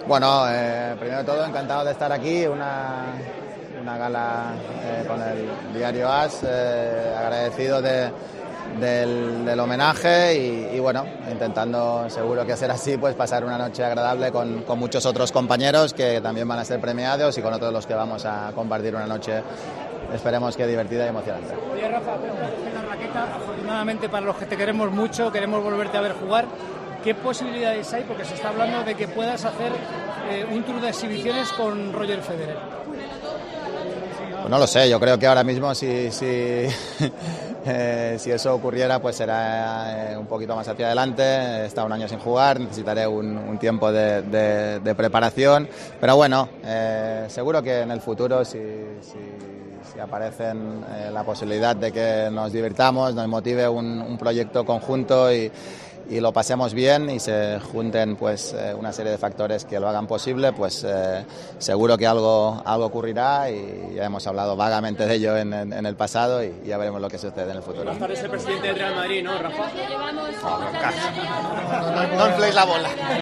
Bueno, primero de todo, encantado de estar aquí, una gala con el diario AS, agradecido del homenaje y bueno, intentando, seguro que será así, pues pasar una noche agradable con muchos otros compañeros que también van a ser premiados y con otros los que vamos a compartir una noche, esperemos que divertida y emocionante. Oye, Rafa, la raqueta, afortunadamente para los que te queremos mucho, queremos volverte a ver jugar. ¿Qué posibilidades hay? Porque se está hablando de que puedas hacer un tour de exhibiciones con Roger Federer. Pues no lo sé, yo creo que ahora mismo si eso ocurriera, pues será un poquito más hacia adelante. He estado un año sin jugar, necesitaré un tiempo de preparación, pero bueno, seguro que en el futuro si aparecen la posibilidad de que nos divirtamos, nos motive un proyecto conjunto y lo pasemos bien y se junten pues una serie de factores que lo hagan posible, pues seguro que algo ocurrirá y ya hemos hablado vagamente de ello en el pasado y ya veremos lo que sucede en el futuro. Buenas tardes, el presidente del Real Madrid, ¿no, Rafa? No infléis la bola.